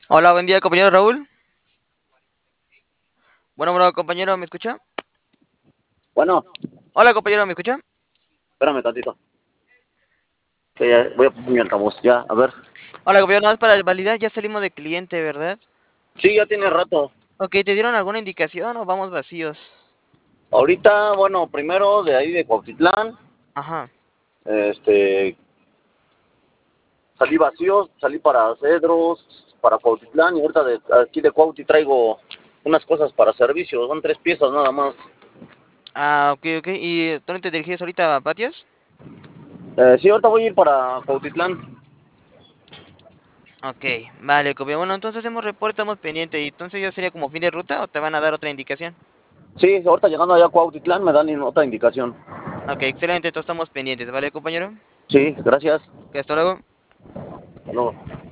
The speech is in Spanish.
Hola, buen día, compañero Raúl. Bueno, compañero, ¿me escucha? Bueno, Hola, compañero, ¿me escucha? espérame tantito. Que ya voy a poner mi altavoz, ya, a ver. Hola, compañero, nada más para validar, ya salimos de cliente, ¿verdad? Sí, ya tiene rato. Ok, ¿te dieron alguna indicación o vamos vacíos? Ahorita, bueno, primero de ahí de Cuautitlán, Ajá. este, salí vacío, salí para Cedros, para Cuautitlán, y ahorita de aquí de Cuauti traigo unas cosas para servicio, son 3 piezas nada más. Ah, ok, ok. ¿Y dónde te diriges ahorita, a Patios? Sí, ahorita voy a ir para Cuautitlán. Ok, vale, compañero. Bueno, entonces hacemos reporte, estamos pendientes. ¿Y entonces ya sería como fin de ruta o te van a dar otra indicación? Sí, ahorita llegando allá a Cuautitlán me dan otra indicación. Ok, excelente, entonces estamos pendientes, ¿vale, compañero? Sí, gracias. Que hasta luego. Hasta luego.